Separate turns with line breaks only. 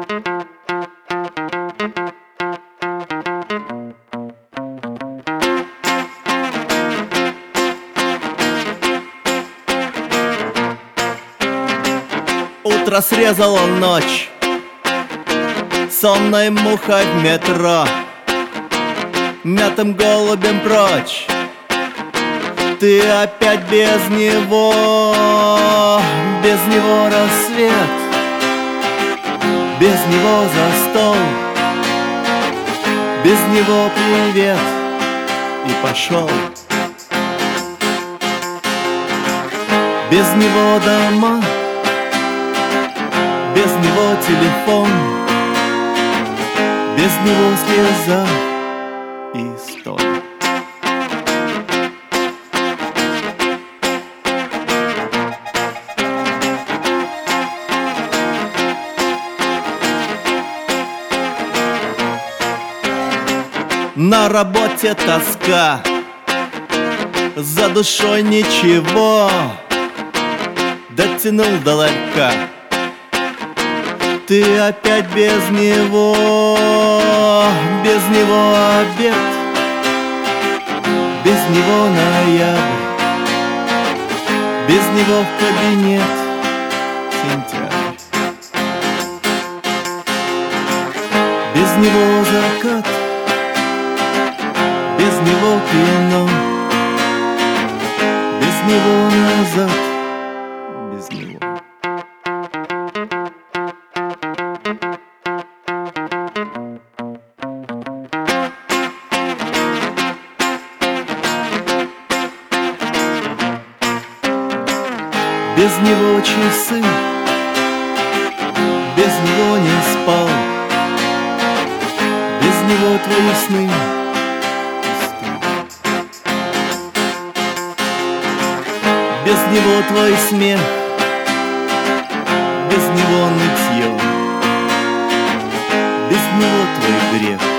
Утро срезало ночь, сонной мухой в метро, мятым голубем прочь. Ты опять без него рассвет, без него за стол, без него привет, и пошел. Без него дома, без него телефон, без него слеза и стон. На работе тоска, за душой ничего, дотянул до ларька. Ты опять без него обед, без него ноябрь, без него в кабинет сентябрь, без него закат, без него кино, без него назад, без него. Без него часы, без него не спал, без него твои сны. Без него твой смех, без него нытье, без него твой грех.